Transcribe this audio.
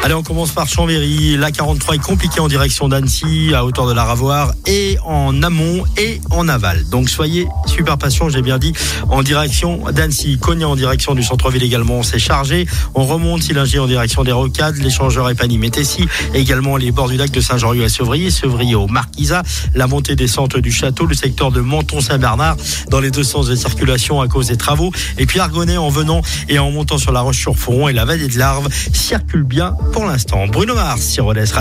Allez, on commence par Chambéry. La 43 est compliquée en direction d'Annecy, à hauteur de la Ravoire, et en amont et en aval. Donc soyez super patients, j'ai bien dit, en direction d'Annecy. Cognac en direction du centre-ville également, c'est chargé. On remonte Sillinger en direction des Rocades, l'échangeur Épany-Métessy, également les bords du lac de Saint-Jean-Rue à Sevrier, Sevrier au Marquisat, la montée descente du château, le secteur de Menton-Saint-Bernard, dans les deux sens de circulation à cause des travaux. Et puis Argonnet en venant et en montant sur la Roche-sur-Foron et la vallée de l'Arve circule bien pour l'instant. Bruno Mars, Rodez.